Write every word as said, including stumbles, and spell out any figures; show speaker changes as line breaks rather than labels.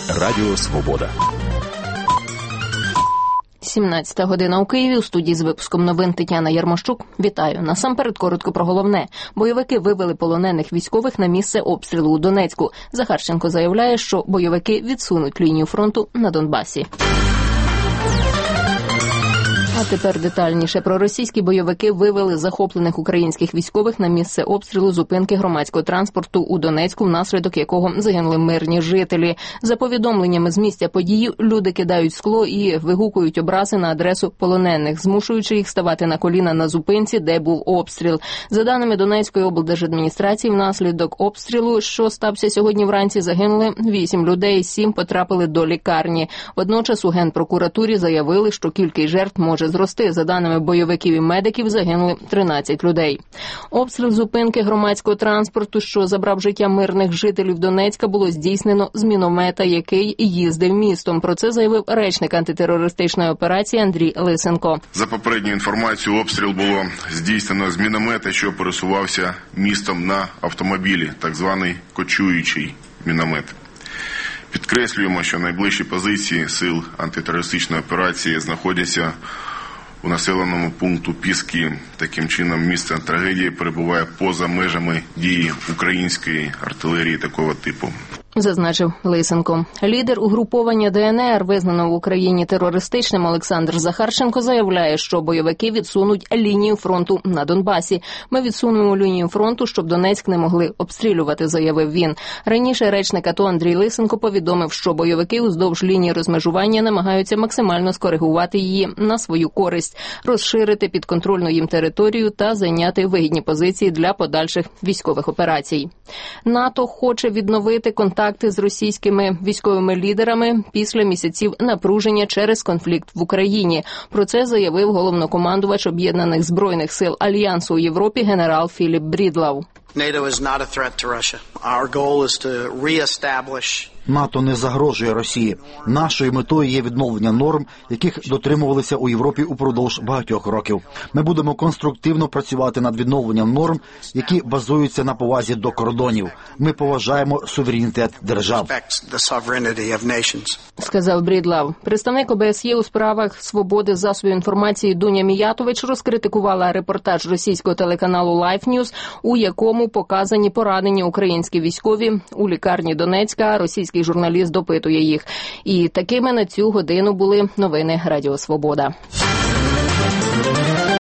Радіо Свобода.
сімнадцята година у Києві. У студії з випуском новин Тетяна Ярмощук. Вітаю. Насамперед коротко про головне. Бойовики вивели полонених військових на місце обстрілу у Донецьку. Захарченко заявляє, що бойовики відсунуть лінію фронту на Донбасі. А тепер детальніше. Проросійські бойовики вивели захоплених українських військових на місце обстрілу зупинки громадського транспорту у Донецьку, внаслідок якого загинули мирні жителі. За повідомленнями з місця події, люди кидають скло і вигукують образи на адресу полонених, змушуючи їх ставати на коліна на зупинці, де був обстріл. За даними Донецької облдержадміністрації, внаслідок обстрілу, що стався сьогодні вранці, загинули вісім людей, сім потрапили до лікарні. Водночас у Генпрокуратурі заявили, що кількість жертв може зрости. За даними бойовиків і медиків, загинули тринадцять людей. Обстріл зупинки громадського транспорту, що забрав життя мирних жителів Донецька, було здійснено з міномета, який їздив містом. Про це заявив речник антитерористичної операції Андрій Лисенко.
За попередньою інформацією, обстріл було здійснено з міномета, що пересувався містом на автомобілі, так званий кочуючий міномет. Підкреслюємо, що найближчі позиції сил антитерористичної операції знаходяться у населеному пункту Піски. Таким чином, місце трагедії перебуває поза межами дії української артилерії такого типу.
Зазначив Лисенко. Лідер угруповання ДНР, визнаного в Україні терористичним, Олександр Захарченко, заявляє, що бойовики відсунуть лінію фронту на Донбасі. Ми відсунемо лінію фронту, щоб Донецьк не могли обстрілювати, заявив він. Раніше речник АТО Андрій Лисенко повідомив, що бойовики уздовж лінії розмежування намагаються максимально скоригувати її на свою користь, розширити підконтрольну їм територію та зайняти вигідні позиції для подальших військових операцій. НАТО хоче відновити контакт з російськими військовими лідерами після місяців напруження через конфлікт в Україні. Про це заявив головнокомандувач Об'єднаних збройних сил Альянсу у Європі генерал Філіп Брідлау.
НАТО не загрожує Росії. Нашою метою є відновлення норм, яких дотримувалися у Європі упродовж багатьох років. Ми будемо конструктивно працювати над відновленням норм, які базуються на повазі до кордонів. Ми поважаємо суверенітет держав.
Сказав Брідлау. Представник ОБСЄ у справах свободи засобів інформації Дуня Міятович розкритикувала репортаж російського телеканалу Life News, у якому показані поранені українські військові у лікарні Донецька. Російський журналіст допитує їх. І такими на цю годину були новини Радіо Свобода.